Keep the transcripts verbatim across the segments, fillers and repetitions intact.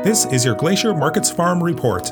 This is your Glacier Markets Farm Report.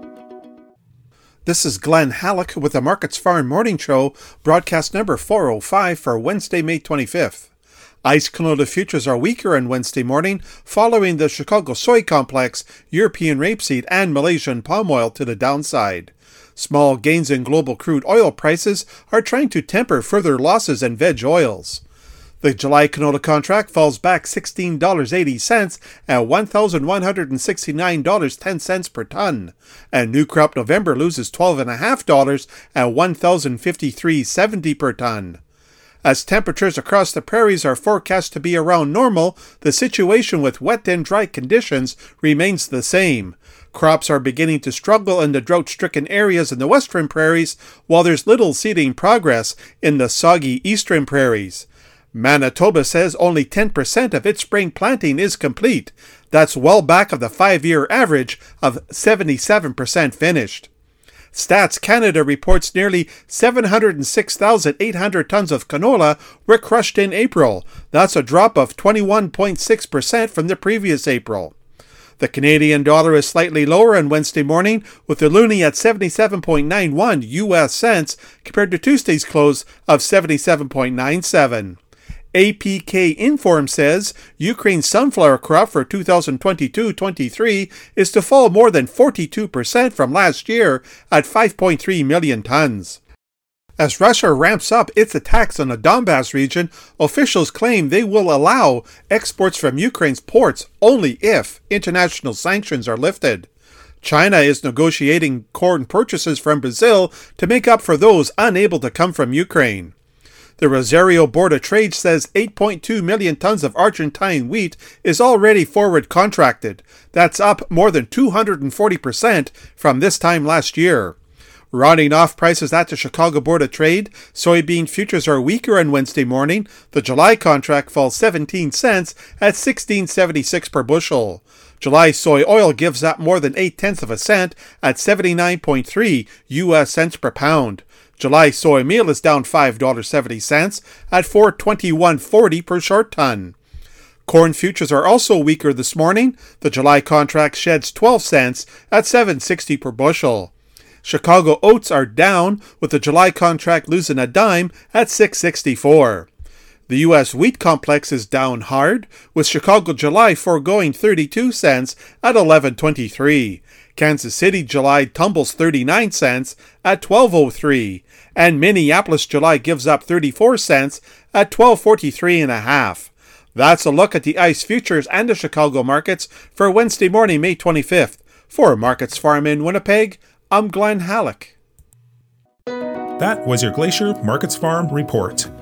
This is Glenn Halleck with the Markets Farm Morning Show, broadcast number four oh five for Wednesday, May twenty-fifth. Ice canola futures are weaker on Wednesday morning following the Chicago soy complex, European rapeseed, and Malaysian palm oil to the downside. Small gains in global crude oil prices are trying to temper further losses in veg oils. The July canola contract falls back sixteen dollars and eighty cents at one thousand one hundred sixty-nine dollars and ten cents per ton, and new crop November loses twelve dollars and fifty cents at one thousand fifty-three dollars and seventy cents per ton. As temperatures across the prairies are forecast to be around normal, the situation with wet and dry conditions remains the same. Crops are beginning to struggle in the drought-stricken areas in the western prairies, while there's little seeding progress in the soggy eastern prairies. Manitoba says only ten percent of its spring planting is complete. That's well back of the five-year average of seventy-seven percent finished. Stats Canada reports nearly seven hundred six thousand eight hundred tons of canola were crushed in April. That's a drop of twenty-one point six percent from the previous April. The Canadian dollar is slightly lower on Wednesday morning, with the loonie at seventy-seven point nine one U S cents compared to Tuesday's close of seventy-seven point nine seven. A P K Inform says Ukraine's sunflower crop for two thousand twenty-two twenty-three is to fall more than forty-two percent from last year at five point three million tons. As Russia ramps up its attacks on the Donbas region, officials claim they will allow exports from Ukraine's ports only if international sanctions are lifted. China is negotiating corn purchases from Brazil to make up for those unable to come from Ukraine. The Rosario Board of Trade says eight point two million tons of Argentine wheat is already forward contracted. That's up more than two hundred forty percent from this time last year. Rounding off prices at the Chicago Board of Trade, soybean futures are weaker on Wednesday morning. The July contract falls seventeen cents at sixteen seventy-six per bushel. July soy oil gives up more than eight tenths of a cent at seventy-nine point three U S cents per pound. July soy meal is down five dollars and seventy cents at four twenty-one forty per short ton. Corn futures are also weaker this morning. The July contract sheds twelve cents at seven sixty per bushel. Chicago oats are down, with the July contract losing a dime at six sixty-four. The U S wheat complex is down hard, with Chicago July foregoing thirty-two cents at eleven twenty-three. Kansas City July tumbles thirty-nine cents at twelve oh three, and Minneapolis July gives up thirty-four cents at twelve forty-three and a half. That's a look at the ICE futures and the Chicago markets for Wednesday morning, May twenty-fifth. For Markets Farm in Winnipeg, I'm Glenn Halleck. That was your Glacier Markets Farm Report.